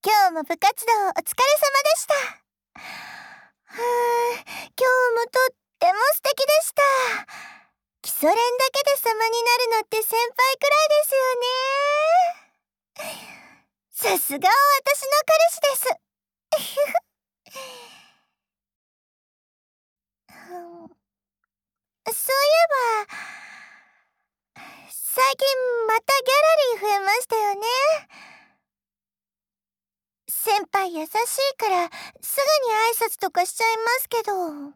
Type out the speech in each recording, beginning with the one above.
今日も部活動お疲れ様でした。今日もとっても素敵でした。基礎練だけで様になるのって先輩くらいですよね。さすがは私の彼氏です。そういえば、最近またギャラリー増えましたよね。先輩優しいからすぐに挨拶とかしちゃいますけど、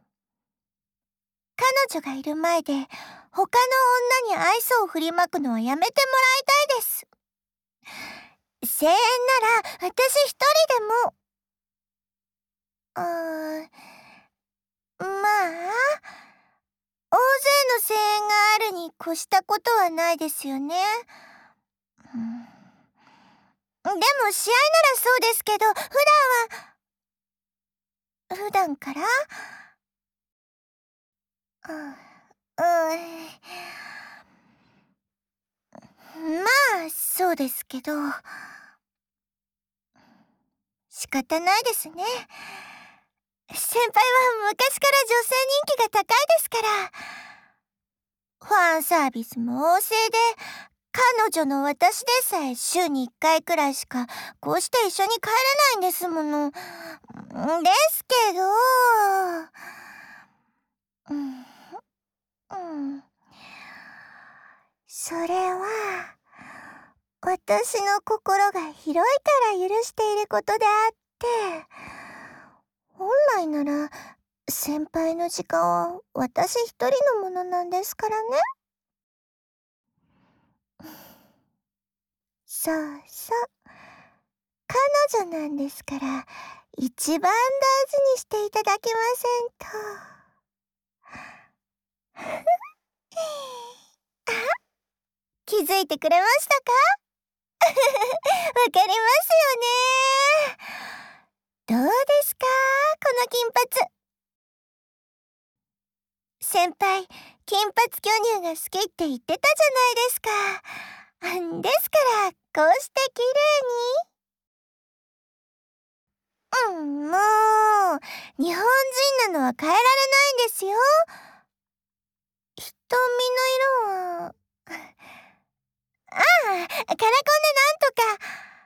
彼女がいる前で他の女に愛想を振りまくのはやめてもらいたいです。声援なら私一人でも。まあ、大勢の声援があるに越したことはないですよね。でも試合ならそうですけど、普段からまあそうですけど、仕方ないですね。先輩は昔から女性人気が高いですから。ファンサービスも旺盛で、彼女の私でさえ週に1回くらいしかこうして一緒に帰れないんですもの。ですけど、それは私の心が広いから許していることであって、本来なら先輩の時間は私一人のものなんですからね。そうそう。彼女なんですから、一番大事にしていただけませんと。気づいてくれましたか？わかりますよね。どうですか、この金髪。先輩、金髪巨乳が好きって言ってたじゃないですか。ですから、こうして綺麗に。もう、日本人なのは変えられないんですよ。瞳の色は、カラコンでなんとか。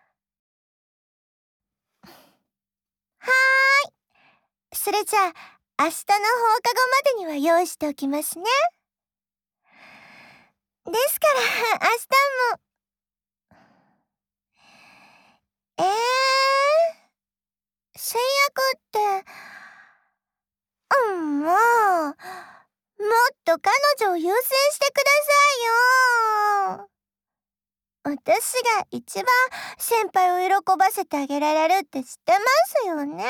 はーい。それじゃあ、明日の放課後までには用意しておきますね。ですから、明日も。制約って、もっと彼女を優先してくださいよ。私が一番先輩を喜ばせてあげられるって知ってますよね。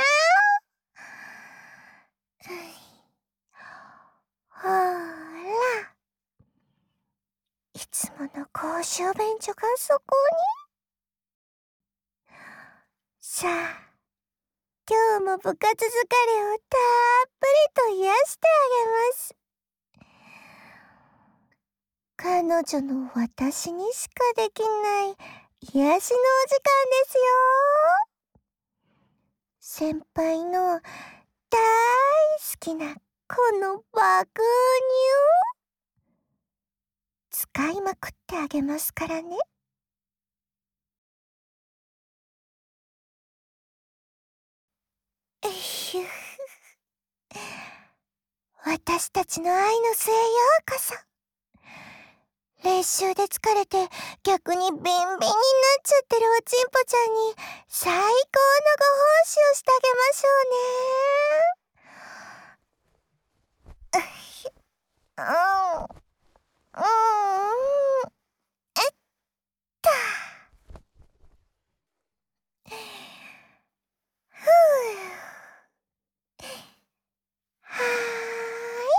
ほら、いつもの公衆便所がそこに。さあ、今日も部活疲れをたっぷりと癒してあげます。彼女の私にしかできない癒しのお時間ですよ。先輩の大好きなこの爆乳使いまくってあげますからね。私たちの愛の末ようこそ。練習で疲れて逆にビンビンになっちゃってるおちんぽちゃんに最高のご奉仕をしてあげましょうね。えっと。はーい。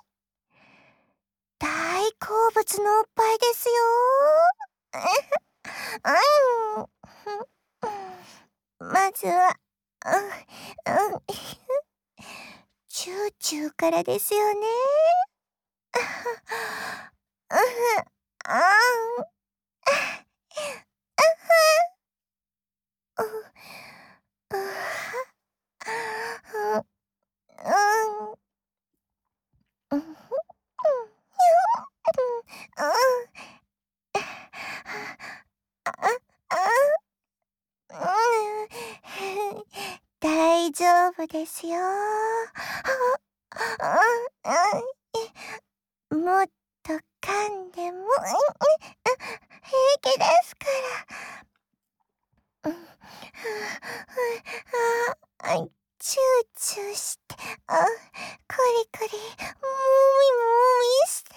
大好物のおっぱいですよ。まずは、チューチューからですよね。 大丈夫ですよ。もっと噛んでも平気ですから。チューチューして、クリクリ、もみもみして、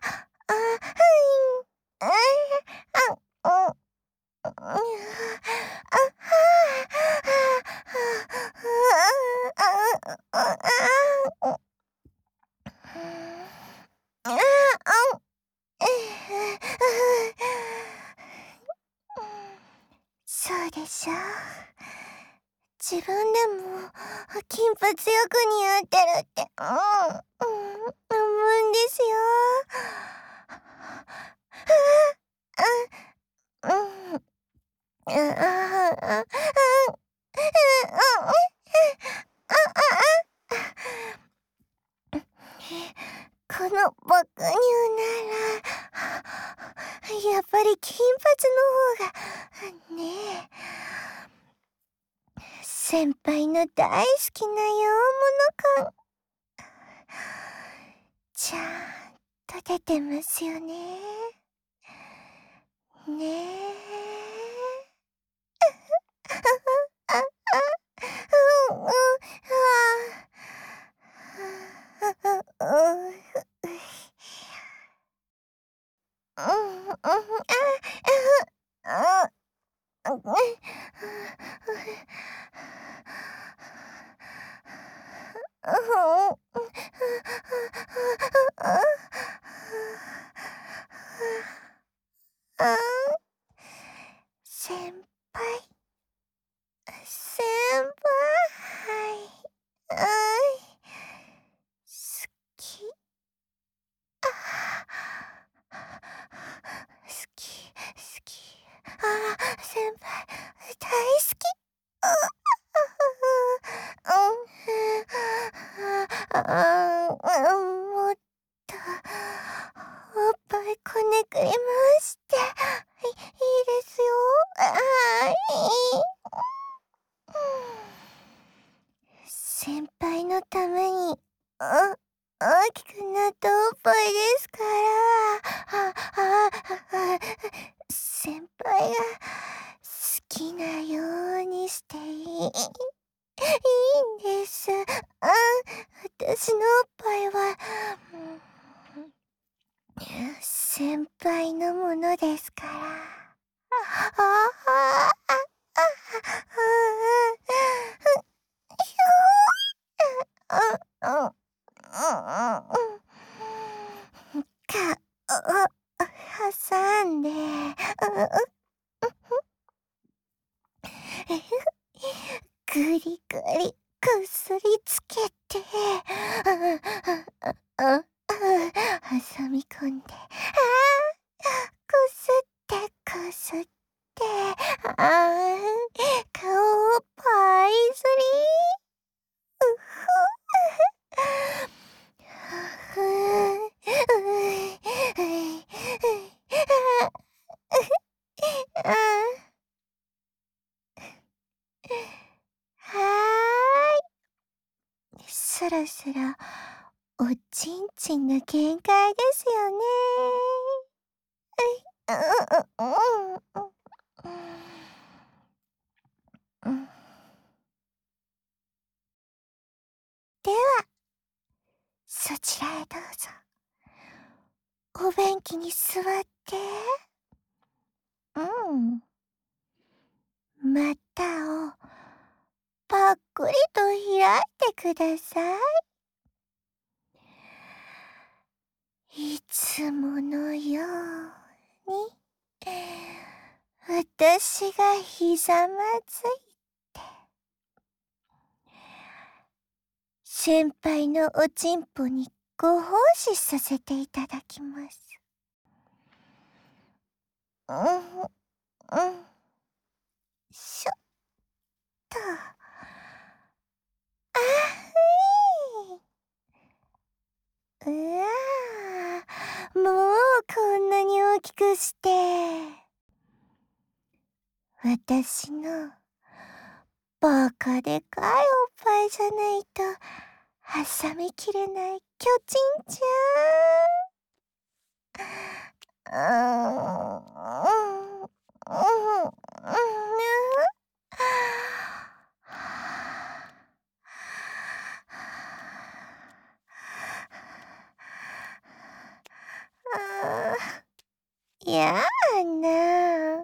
そうでしょ。自分でも金髪よく似合ってるって、思うんですよ。この爆乳ならやっぱり金髪の方がねえ、先輩の大好きな洋物感ちゃんと出てますよね。ねえ。先輩、先輩、好き。好き、好き。先輩、大好き。もっと、おっぱいこねくり回して、いいですよ。先輩のために、大きくなったおっぱいですから、先輩が好きなようにしていいんです。私のおっぱいは、先輩のものですから。挟んで、ぐりぐりこすりつけて、挟み込んで、こすってこすって、顔をパイスリそろそろおちんちんの限界ですよね。では、そちらへどうぞ。お便器に座って、股をぱっくりと開いてください。いつものように、私がひざまずいて、先輩のおちんぽにご奉仕させていただきます。しょっと。うわー、もうこんなに大きくして、私のバカでかいおっぱいじゃないと挟みきれない巨人ちゃん。やあな。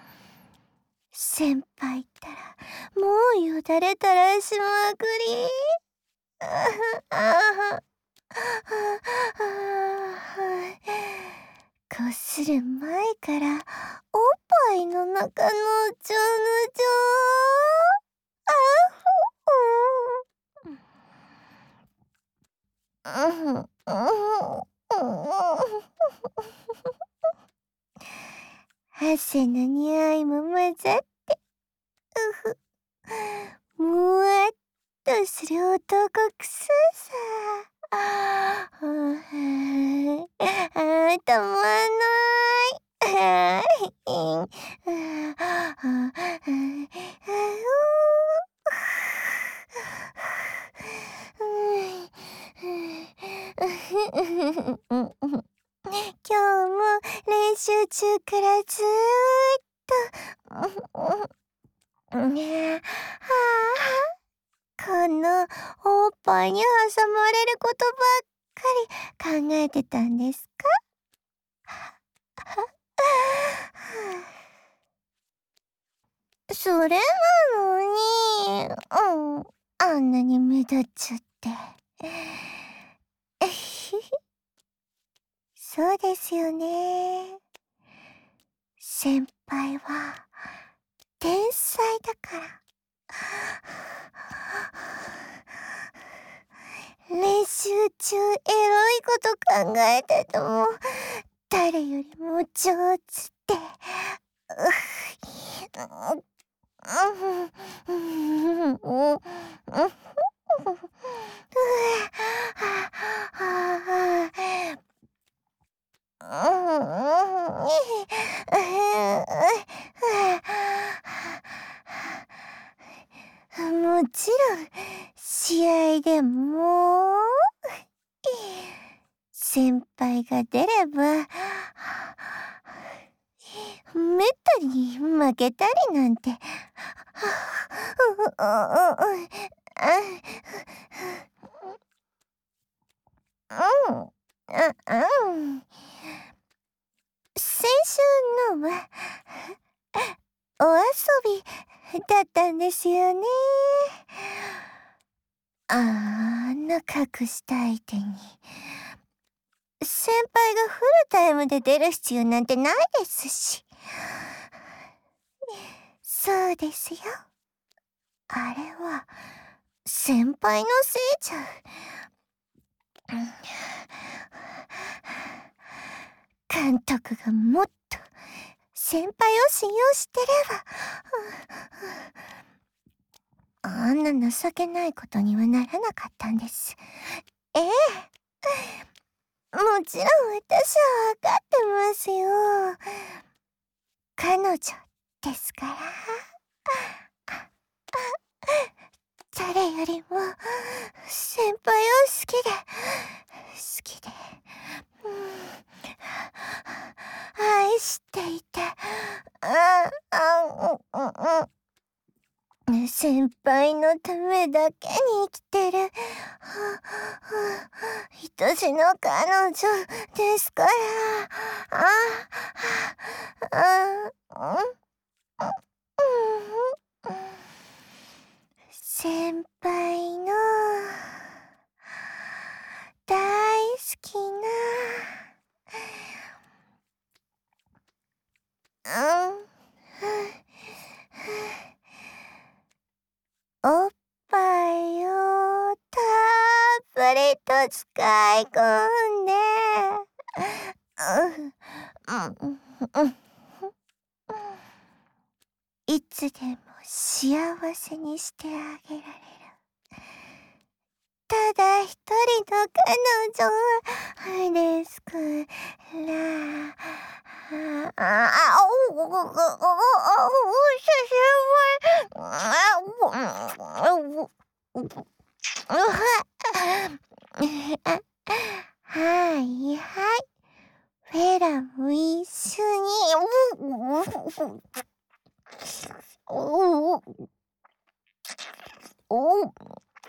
先輩ったらもうよだれ垂らしまくり。こする前からおっぱいの中のちょぬちょ汗の匂いも混ざって、もわっとする男くささ。たまんない。今日も練習中からずーっと、このおっぱいに挟まれることばっかり考えてたんですか？それなのに、あんなに目立っちゃって。そうですよね。先輩は天才だから。練習中エロいこと考えてても誰よりも上手ってもちろん試合でも先輩が出ればめったに負けたりなんて先週のはお遊びだったんですよね。あんな隠した相手に先輩がフルタイムで出る必要なんてないですし。そうですよ。あれは先輩のせいじゃ。監督がもっと先輩を信用してれば、あんな情けないことにはならなかったんです。ええ、もちろん私はわかってますよ。彼女ですから。誰よりも先輩を好きで、愛していて、先輩のためだけに生きてる愛しの彼女ですから。先輩の大好きなおっぱいをたっぷりと使い込んで、いつでも幸せにしてあげられる。ただ一人の彼女ですから。久しぶり。 はいはい。フェラも一緒に。おおおお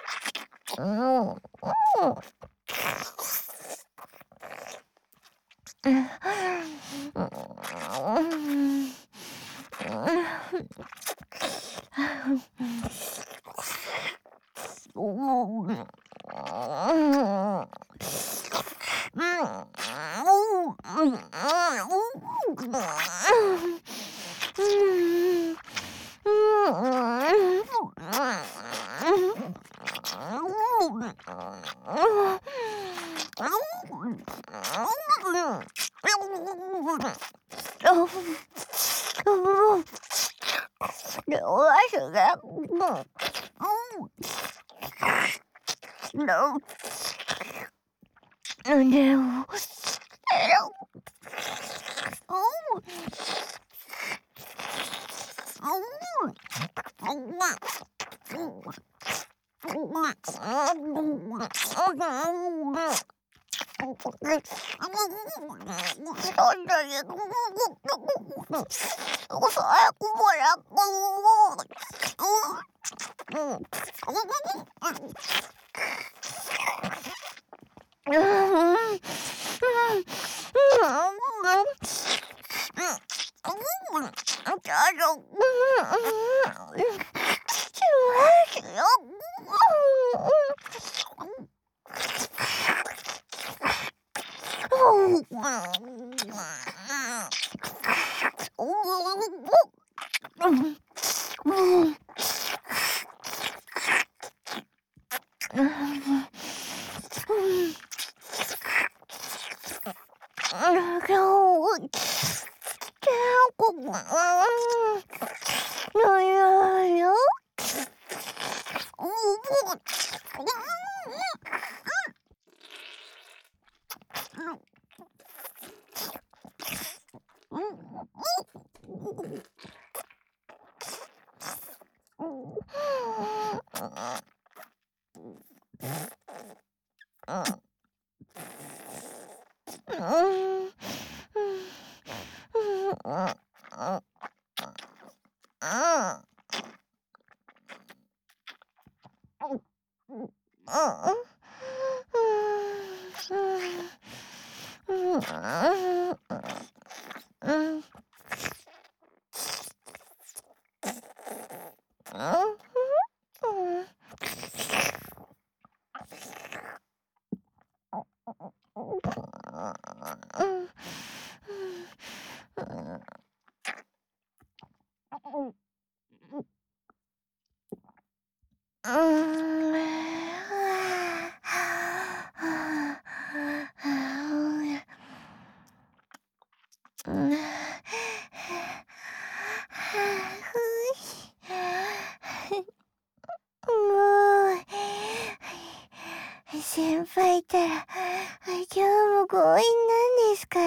先輩ったら、今日も強引なんですから。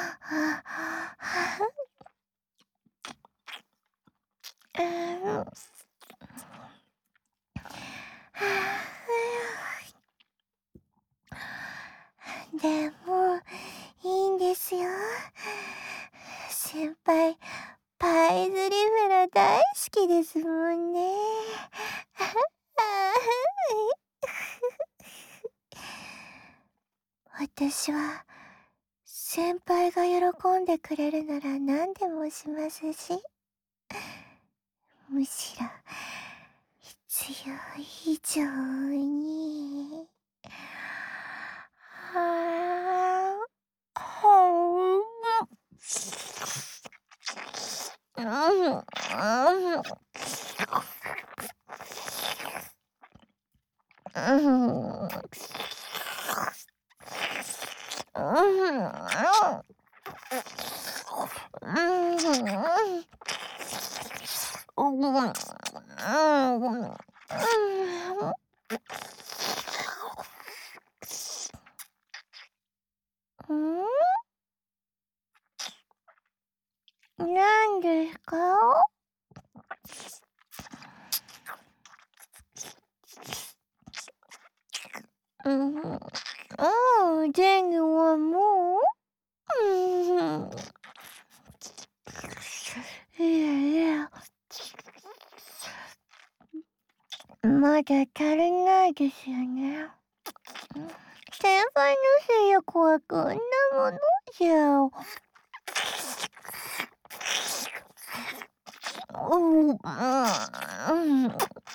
でも、いいんですよ。先輩、パイズリフェラ大好きですもんね。私は、先輩が喜んでくれるなら何でもしますし、むしろ、必要以上に。なんですか？ うん、前後はもう、いやいや、まだ足りないですよね。先輩の性欲はこんなものじゃ。うん、うん、うん、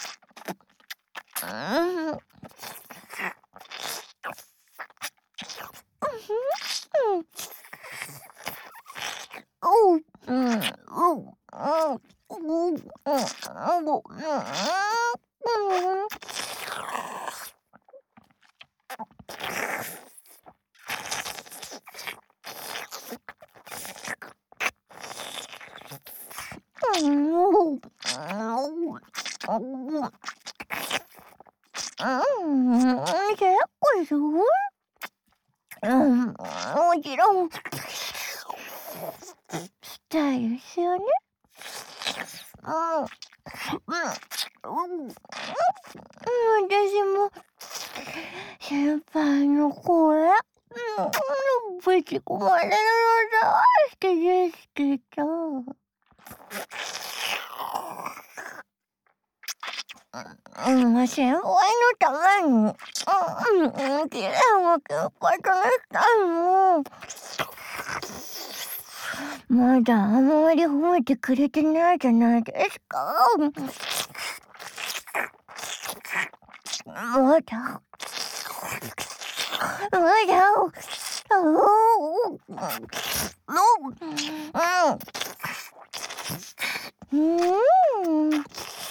うん、うん、うん、うん、うん、うん、結構すごい。もちろん、したいですよね。うん、うん、私も、先輩の声、ぶち込まれるの大好きですけど。先輩のために、綺麗な結果としたいもん。まだあんまり褒めてくれてないじゃないですか。まだ。うん。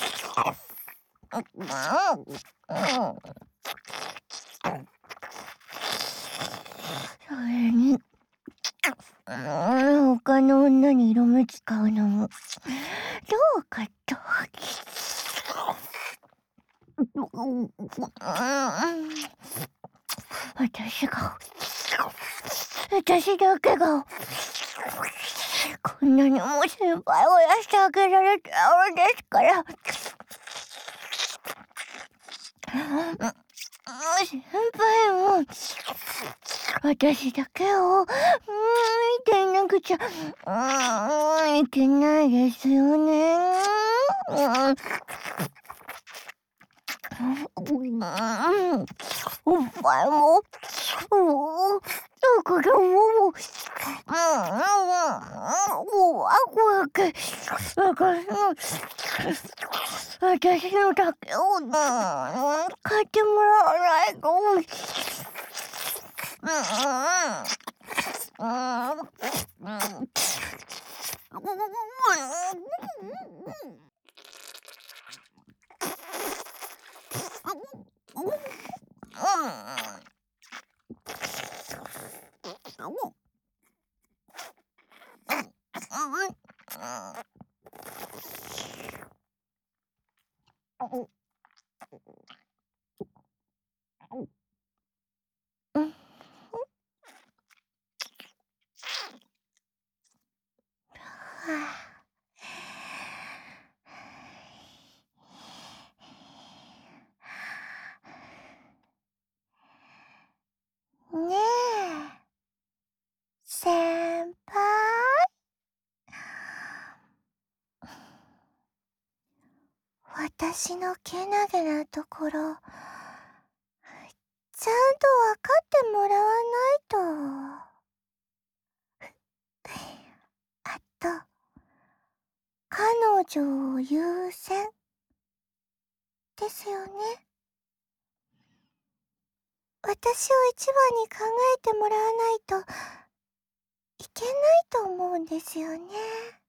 それに、他の女に色目使うのも、どうかと。私だけが、こんなにも先輩を癒してあげられてあるんですから。先輩も、私だけを、見ていなくちゃ、いけないですよね。おっぱいも、だからもう、ワクワク、私のだけを、買ってもらわないと。ねえ、先輩。私のけなげなところ、ちゃんとわかってもらわないと。あと、彼女を優先ですよね。私を一番に考えてもらわないといけないと思うんですよね。